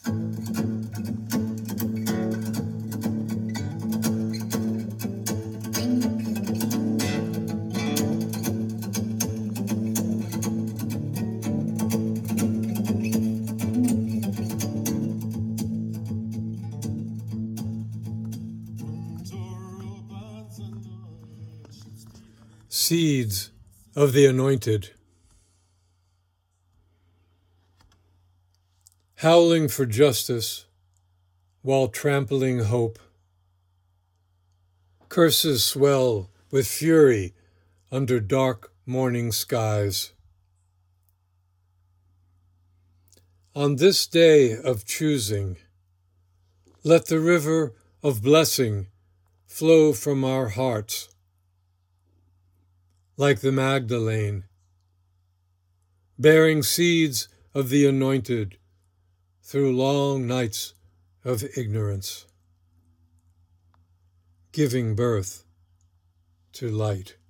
Seeds of the Anointed. Howling for justice while trampling hope. Curses swell with fury under dark morning skies. On this day of choosing, let the river of blessing flow from our hearts, like the Magdalene, bearing seeds of the anointed through long nights of ignorance, giving birth to light.